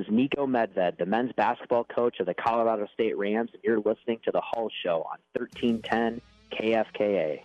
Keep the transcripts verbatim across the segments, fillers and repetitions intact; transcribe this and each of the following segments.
is Niko Medved, the men's basketball coach of the Colorado State Rams, and you're listening to The Hull Show on thirteen ten K F K A.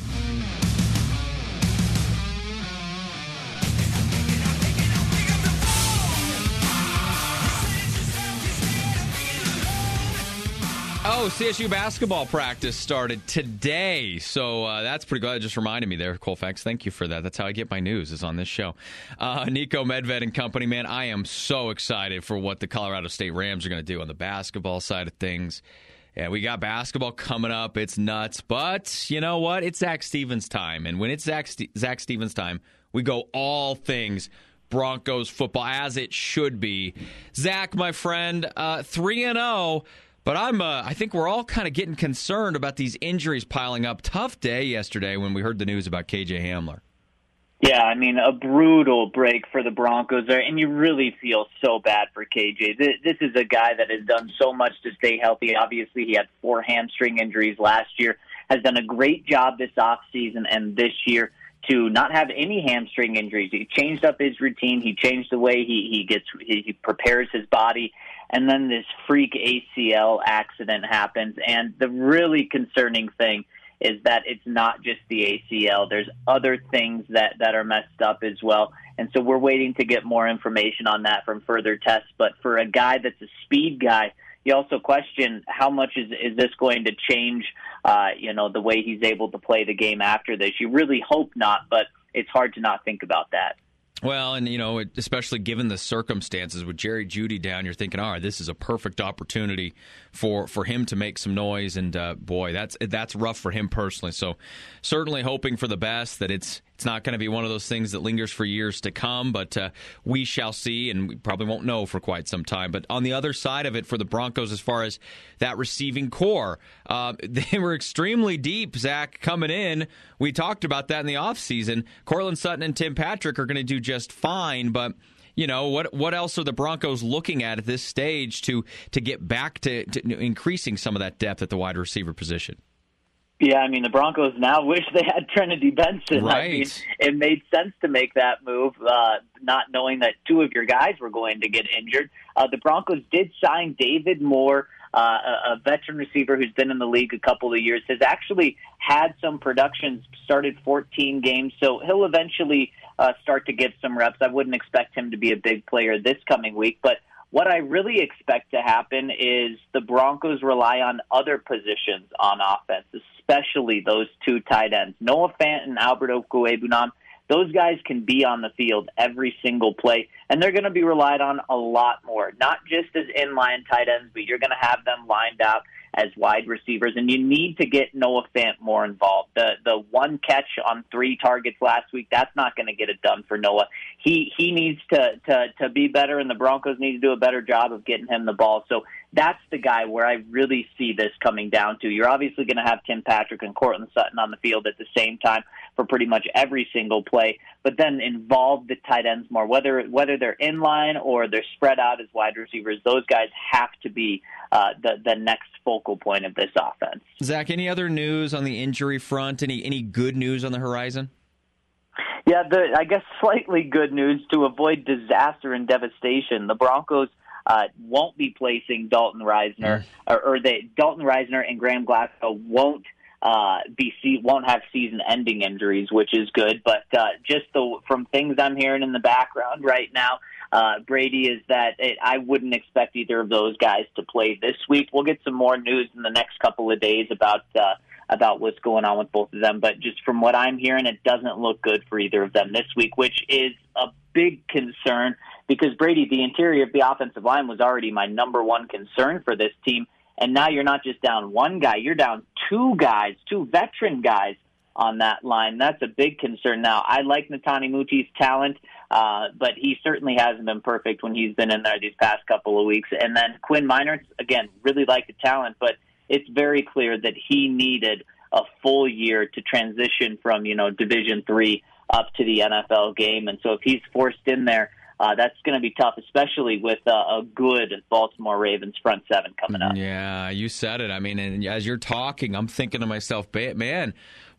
Oh, C S U basketball practice started today, so uh, that's pretty good. It just reminded me there, Colfax. Thank you for that. That's how I get my news, is on this show. Uh, Niko Medved and company, man, I am so excited for what the Colorado State Rams are going to do on the basketball side of things. Yeah, we got basketball coming up. It's nuts. But you know what? It's Zach Stevens' time. And when it's Zach, St- Zach Stevens' time, we go all things Broncos football, as it should be. Zach, my friend, uh, three and oh. But I'm, uh, I think we're all kind of getting concerned about these injuries piling up. Tough day yesterday when we heard the news about K J Hamler. Yeah, I mean, a brutal break for the Broncos there, and you really feel so bad for K J. This is a guy that has done so much to stay healthy. Obviously, he had four hamstring injuries last year, has done a great job this offseason and this year to not have any hamstring injuries. He changed up his routine. He changed the way he, he gets he, he prepares his body. And then this freak A C L accident happens. And the really concerning thing is that it's not just the A C L. There's other things that, that are messed up as well. And so we're waiting to get more information on that from further tests. But for a guy that's a speed guy, you also question how much is is this going to change, uh, you know, the way he's able to play the game after this. You really hope not, but it's hard to not think about that. Well, and, you know, especially given the circumstances with Jerry Jeudy down, you're thinking, all right, this is a perfect opportunity for, for him to make some noise. And, uh, boy, that's that's rough for him personally. So certainly hoping for the best, that it's it's not going to be one of those things that lingers for years to come. But uh, we shall see, and we probably won't know for quite some time. But on the other side of it for the Broncos, as far as that receiving core, uh, they were extremely deep, Zach, coming in. We talked about that in the offseason. Courtland Sutton and Tim Patrick are going to do just fine, but you know what? What else are the Broncos looking at at this stage to to get back to, to increasing some of that depth at the wide receiver position? Yeah, I mean, the Broncos now wish they had Trinity Benson. Right. I mean, it made sense to make that move, uh, not knowing that two of your guys were going to get injured. Uh, the Broncos did sign David Moore, uh, a, a veteran receiver who's been in the league a couple of years, has actually had some production, started fourteen games, so he'll eventually uh, start to get some reps. I wouldn't expect him to be a big player this coming week, but what I really expect to happen is the Broncos rely on other positions on offense, especially those two tight ends. Noah Fant and Albert Okwuegbunam, those guys can be on the field every single play, and they're going to be relied on a lot more, not just as inline tight ends, but you're going to have them lined out as wide receivers, and you need to get Noah Fant more involved. The the one catch on three targets last week, that's not going to get it done for Noah. He he needs to, to, to be better, and the Broncos need to do a better job of getting him the ball. So that's the guy where I really see this coming down to. You're obviously going to have Tim Patrick and Courtland Sutton on the field at the same time for pretty much every single play, but then involve the tight ends more, whether whether they're in line or they're spread out as wide receivers. Those guys have to be uh, the the next focal point of this offense. Zach, any other news on the injury front? Any any good news on the horizon? Yeah, the, I guess slightly good news to avoid disaster and devastation. The Broncos uh, won't be placing Dalton Reisner, mm. or, or they Dalton Reisner and Graham Glasgow won't uh, be won't have season-ending injuries, which is good. But uh, just the, from things I'm hearing in the background right now, uh, Brady, is that it, I wouldn't expect either of those guys to play this week. We'll get some more news in the next couple of days about uh, about what's going on with both of them. But just from what I'm hearing, it doesn't look good for either of them this week, which is a big concern because, Brady, the interior of the offensive line was already my number one concern for this team. And now you're not just down one guy, you're down two guys, two veteran guys on that line. That's a big concern now. I like Netani Muti's talent, uh, but he certainly hasn't been perfect when he's been in there these past couple of weeks. And then Quinn Meinerz, again, really like the talent, but it's very clear that he needed a full year to transition from, you know, Division three up to the N F L game. And so if he's forced in there, uh, that's going to be tough, especially with uh, a good Baltimore Ravens front seven coming up. Yeah, you said it. I mean, and as you're talking, I'm thinking to myself, man,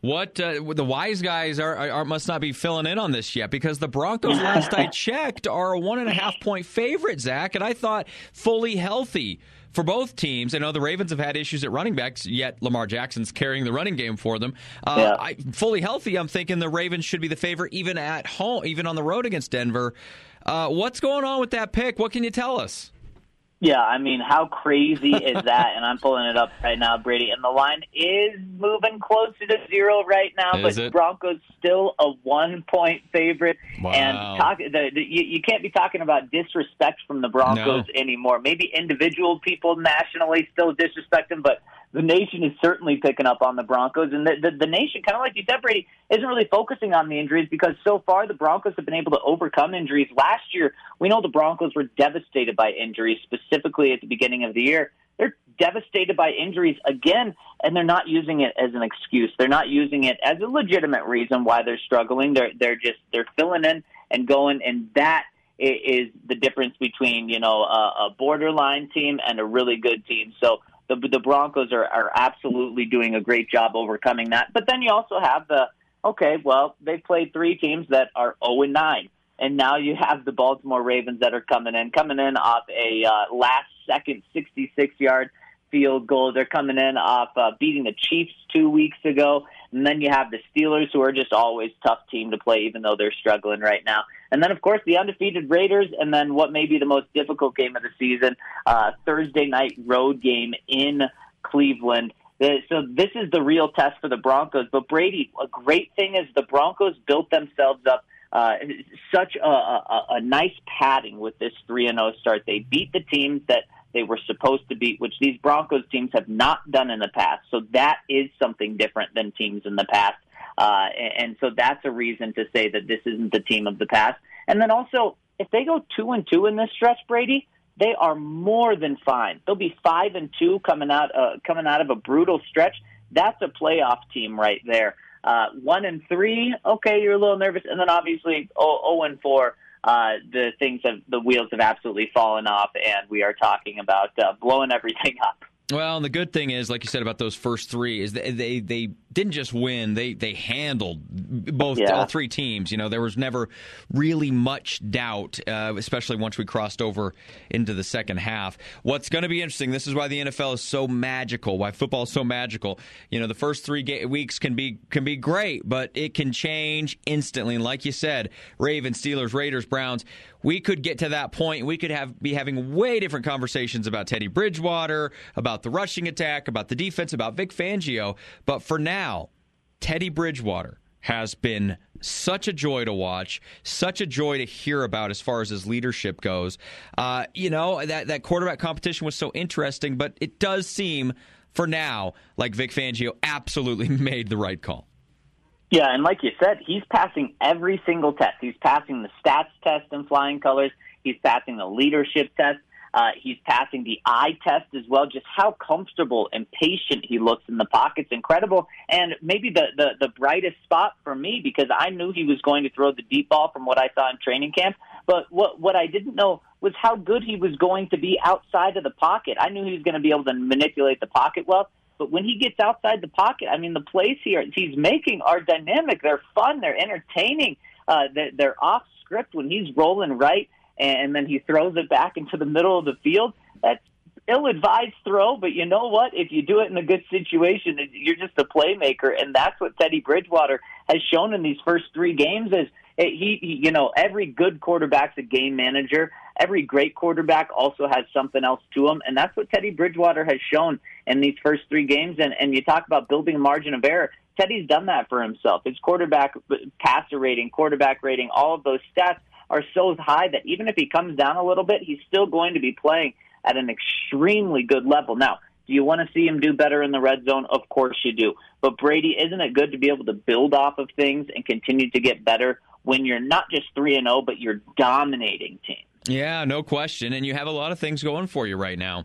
What uh, the wise guys are, are must not be filling in on this yet, because the Broncos, last I checked, are a one and a half point favorite, Zach, and I thought fully healthy for both teams. I know the Ravens have had issues at running backs, yet Lamar Jackson's carrying the running game for them. Uh, yeah. I, fully healthy, I'm thinking the Ravens should be the favorite even at home, even on the road against Denver. Uh, what's going on with that pick? What can you tell us? Yeah, I mean, how crazy is that? And I'm pulling it up right now, Brady. And the line is moving closer to zero right now, is but it? Broncos still a one-point favorite. Wow. And talk, the, the, you, you can't be talking about disrespect from the Broncos No. anymore. Maybe individual people nationally still disrespect them, but the nation is certainly picking up on the Broncos. And the, the, the nation, kind of like you said, Brady, isn't really focusing on the injuries, because so far the Broncos have been able to overcome injuries. Last year, we know the Broncos were devastated by injuries, specifically at the beginning of the year. They're devastated by injuries again, and they're not using it as an excuse. They're not using it as a legitimate reason why they're struggling. They're they're just they're filling in and going, and that is the difference between, you know, a, a borderline team and a really good team. So the the Broncos are, are absolutely doing a great job overcoming that. But then you also have the, okay, well, they played three teams that are oh and nine. And now you have the Baltimore Ravens that are coming in, coming in off a uh, last-second sixty-six-yard field goal. They're coming in off uh, beating the Chiefs two weeks ago. And then you have the Steelers, who are just always a tough team to play, even though they're struggling right now. And then, of course, the undefeated Raiders, and then what may be the most difficult game of the season, uh, Thursday night road game in Cleveland. So this is the real test for the Broncos. But, Brady, a great thing is the Broncos built themselves up Uh, such a, a, a nice padding with this three and oh start. They beat the teams that they were supposed to beat, which these Broncos teams have not done in the past. So that is something different than teams in the past. Uh, and, and so that's a reason to say that this isn't the team of the past. And then also, if they go two and two in this stretch, Brady, they are more than fine. They'll be five and two coming out, uh, coming out of a brutal stretch. That's a playoff team right there. Uh, one and three, okay, you're a little nervous, and then obviously oh, oh and four, uh, the things have the wheels have absolutely fallen off, and we are talking about uh, blowing everything up. Well, and the good thing is, like you said about those first three, is they they, they didn't just win; they they handled both yeah. all three teams. You know, there was never really much doubt, uh, especially once we crossed over into the second half. What's going to be interesting? This is why the N F L is so magical. Why football is so magical. You know, the first three ga- weeks can be can be great, but it can change instantly. And like you said, Ravens, Steelers, Raiders, Browns. We could get to that point. We could have be having way different conversations about Teddy Bridgewater, about the rushing attack, about the defense, about Vic Fangio. But for now, Teddy Bridgewater has been such a joy to watch, such a joy to hear about as far as his leadership goes. Uh, you know, that, that quarterback competition was so interesting, but it does seem, for now, like Vic Fangio absolutely made the right call. Yeah, and like you said, he's passing every single test. He's passing the stats test in flying colors. He's passing the leadership test. Uh, he's passing the eye test as well. Just how comfortable and patient he looks in the pocket's incredible. And maybe the, the, the brightest spot for me, because I knew he was going to throw the deep ball from what I saw in training camp. But what, what I didn't know was how good he was going to be outside of the pocket. I knew he was going to be able to manipulate the pocket well. But when he gets outside the pocket, I mean, the plays here he's making are dynamic. They're fun. They're entertaining. Uh, they're, they're off script when he's rolling right, and then he throws it back into the middle of the field. That's ill-advised throw, but you know what? If you do it in a good situation, you're just a playmaker, and that's what Teddy Bridgewater has shown in these first three games. Is he, he, you know, every good quarterback's a game manager. Every great quarterback also has something else to him, and that's what Teddy Bridgewater has shown in these first three games. And, and you talk about building a margin of error. Teddy's done that for himself. His quarterback passer rating, quarterback rating, all of those stats are so high that even if he comes down a little bit, he's still going to be playing at an extremely good level. Now, do you want to see him do better in the red zone? Of course you do. But, Brady, isn't it good to be able to build off of things and continue to get better when you're not just three and oh, but you're dominating teams? Yeah, no question. And you have a lot of things going for you right now.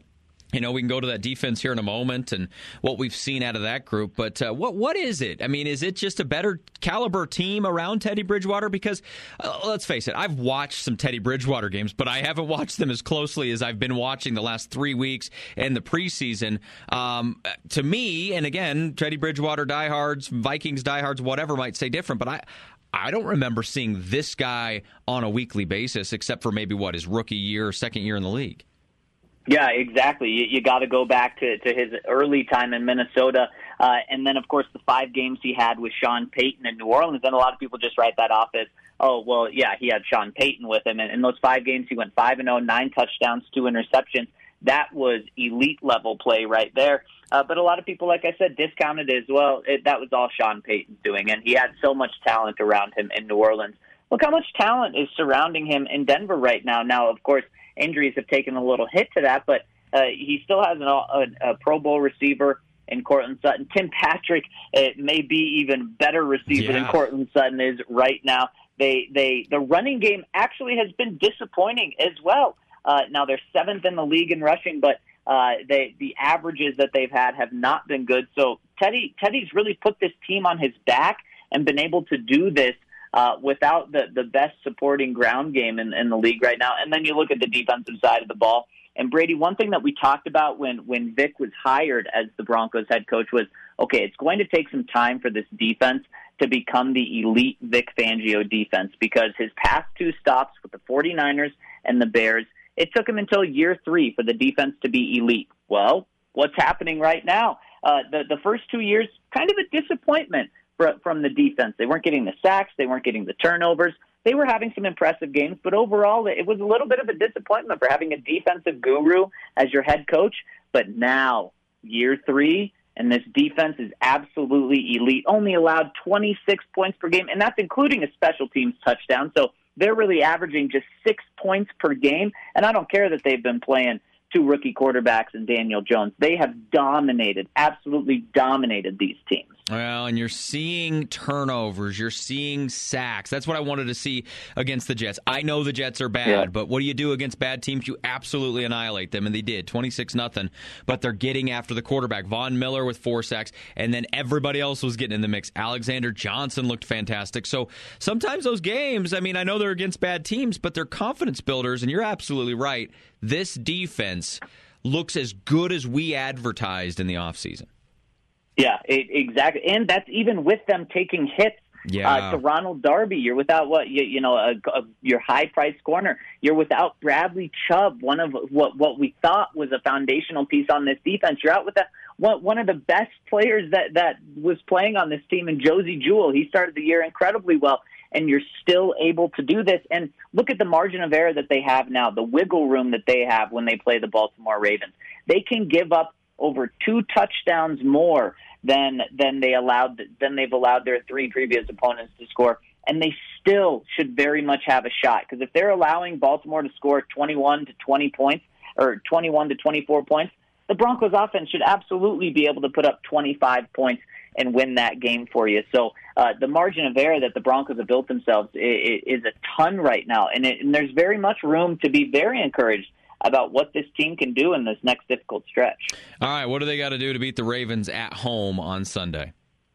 You know, we can go to that defense here in a moment and what we've seen out of that group. But uh, what what is it? I mean, is it just a better caliber team around Teddy Bridgewater? Because uh, let's face it, I've watched some Teddy Bridgewater games, but I haven't watched them as closely as I've been watching the last three weeks in the preseason. Um, to me, and again, Teddy Bridgewater diehards, Vikings diehards, whatever might say different, but I. I don't remember seeing this guy on a weekly basis, except for maybe, what, his rookie year or second year in the league. Yeah, exactly. You, you got to go back to, to his early time in Minnesota. Uh, and then, of course, the five games he had with Sean Payton in New Orleans. And a lot of people just write that off as, oh, well, yeah, he had Sean Payton with him. And in those five games, he went five and oh, nine touchdowns, two interceptions. That was elite-level play right there. Uh, but a lot of people, like I said, discounted it as well. It, that was all Sean Payton's doing, and he had so much talent around him in New Orleans. Look how much talent is surrounding him in Denver right now. Now, of course, injuries have taken a little hit to that, but uh, he still has an, a, a Pro Bowl receiver in Cortland Sutton. Tim Patrick it may be even better receiver yeah. than Cortland Sutton is right now. They, they, the running game actually has been disappointing as well. Uh, now, they're seventh in the league in rushing, but Uh, they, the averages that they've had have not been good. So Teddy, Teddy's really put this team on his back and been able to do this uh, without the, the best supporting ground game in, in the league right now. And then you look at the defensive side of the ball. And Brady, one thing that we talked about when, when Vic was hired as the Broncos head coach was, okay, it's going to take some time for this defense to become the elite Vic Fangio defense, because his past two stops with the 49ers and the Bears, it took him until year three for the defense to be elite. Well, what's happening right now? Uh, the, the first two years, kind of a disappointment for, from the defense. They weren't getting the sacks. They weren't getting the turnovers. They were having some impressive games, but overall, it was a little bit of a disappointment for having a defensive guru as your head coach. But now, year three, and this defense is absolutely elite. Only allowed twenty-six points per game, and that's including a special teams touchdown. So they're really averaging just six points per game, and I don't care that they've been playing two rookie quarterbacks and Daniel Jones. They have dominated, absolutely dominated these teams. Well, and you're seeing turnovers. You're seeing sacks. That's what I wanted to see against the Jets. I know the Jets are bad, yeah. but what do you do against bad teams? You absolutely annihilate them, and they did, twenty-six nothing. But they're getting after the quarterback. Von Miller with four sacks, and then everybody else was getting in the mix. Alexander Johnson looked fantastic. So sometimes those games, I mean, I know they're against bad teams, but they're confidence builders, and you're absolutely right. This defense looks as good as we advertised in the offseason. Yeah, it, exactly. And that's even with them taking hits yeah. uh, to Ronald Darby. You're without what you, you know, a, a, your high-priced corner. You're without Bradley Chubb, one of what what we thought was a foundational piece on this defense. You're out with that one, one of the best players that, that was playing on this team in Josie Jewell. He started the year incredibly well, and you're still able to do this. And look at the margin of error that they have now, the wiggle room that they have when they play the Baltimore Ravens. They can give up over two touchdowns more than than they allowed than they've allowed their three previous opponents to score, and they still should very much have a shot, because if they're allowing Baltimore to score twenty-one to twenty points or twenty-one to twenty-four points, the Broncos offense should absolutely be able to put up twenty-five points and win that game for you. So uh, the margin of error that the Broncos have built themselves is, is a ton right now, and, it, and there's very much room to be very encouraged about what this team can do in this next difficult stretch. All right, what do they got to do to beat the Ravens at home on Sunday?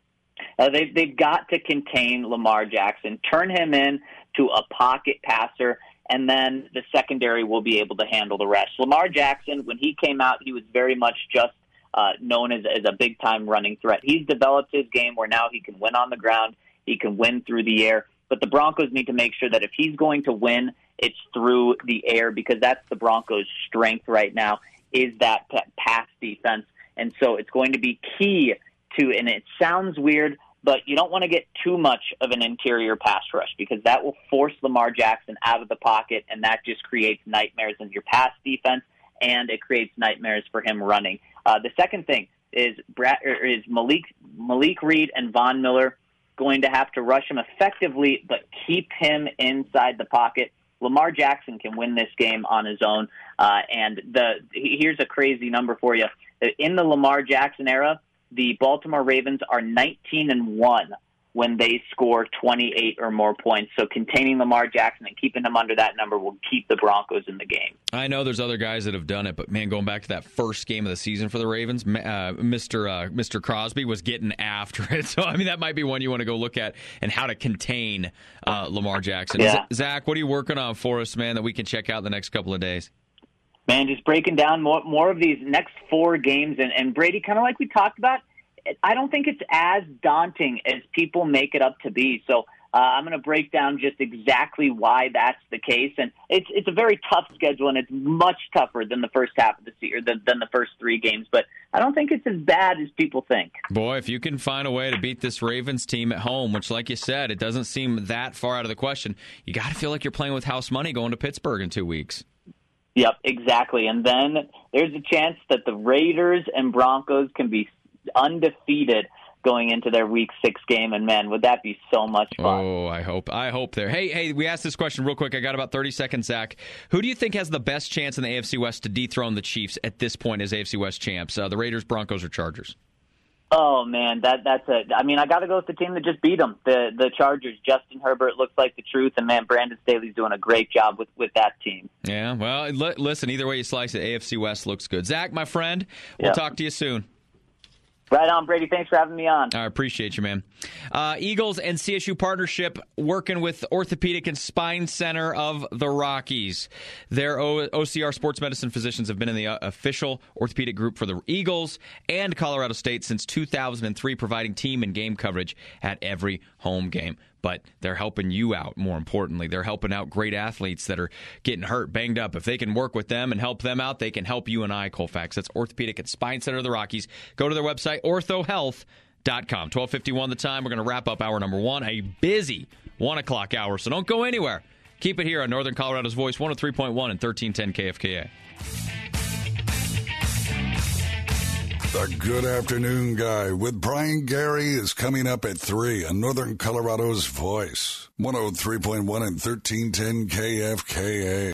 Uh, they, they've got to contain Lamar Jackson, turn him in to a pocket passer, and then the secondary will be able to handle the rest. Lamar Jackson, when he came out, he was very much just uh, known as, as a big-time running threat. He's developed his game where now he can win on the ground, he can win through the air, but the Broncos need to make sure that if he's going to win, it's through the air, because that's the Broncos' strength right now, is that pass defense. And so it's going to be key to, and it sounds weird, but you don't want to get too much of an interior pass rush, because that will force Lamar Jackson out of the pocket, and that just creates nightmares in your pass defense, and it creates nightmares for him running. Uh, the second thing is Brad, or is Malik, Malik Reed and Von Miller going to have to rush him effectively, but keep him inside the pocket. Lamar Jackson can win this game on his own. Uh, and the here's a crazy number for you. In the Lamar Jackson era, the Baltimore Ravens are nineteen and one when they score twenty-eight or more points. So containing Lamar Jackson and keeping him under that number will keep the Broncos in the game. I know there's other guys that have done it, but, man, going back to that first game of the season for the Ravens, uh, Mister Uh, Mister Crosby was getting after it. So, I mean, that might be one you want to go look at and how to contain uh, Lamar Jackson. Yeah. Zach, what are you working on for us, man, that we can check out in the next couple of days? Man, just breaking down more, more of these next four games. And, and Brady, kind of like we talked about, I don't think it's as daunting as people make it up to be. So uh, I'm going to break down just exactly why that's the case. And it's it's a very tough schedule, and it's much tougher than the first half of the season, than, than the first three games. But I don't think it's as bad as people think. Boy, if you can find a way to beat this Ravens team at home, which, like you said, it doesn't seem that far out of the question, you got to feel like you're playing with house money going to Pittsburgh in two weeks. Yep, exactly. And then there's a chance that the Raiders and Broncos can be undefeated going into their week six game, and man, would that be so much fun. Oh, I hope. I hope there. Hey, hey, we asked this question real quick. I got about thirty seconds, Zach. Who do you think has the best chance in the A F C West to dethrone the Chiefs at this point as A F C West champs? Uh, the Raiders, Broncos, or Chargers? Oh, man, that that's a. I mean, I got to go with the team that just beat them, the the Chargers. Justin Herbert looks like the truth, and, man, Brandon Staley's doing a great job with, with that team. Yeah, well, l- listen, either way you slice it, A F C West looks good. Zach, my friend, we'll yep. talk to you soon. Right on, Brady. Thanks for having me on. I appreciate you, man. Uh, Eagles and C S U partnership working with Orthopedic and Spine Center of the Rockies. Their o- OCR sports medicine physicians have been in the uh, official orthopedic group for the Eagles and Colorado State since two thousand three, providing team and game coverage at every home game. But they're helping you out, more importantly. They're helping out great athletes that are getting hurt, banged up. If they can work with them and help them out, they can help you and I, Colfax. That's Orthopedic and Spine Center of the Rockies. Go to their website, ortho health dot com. twelve fifty-one the time. We're going to wrap up hour number one, a busy one o'clock hour, so don't go anywhere. Keep it here on Northern Colorado's Voice, one oh three point one and thirteen ten K F K A. The Good Afternoon Guy with Brian Gary is coming up at three on Northern Colorado's Voice, one oh three point one and thirteen ten K F K A.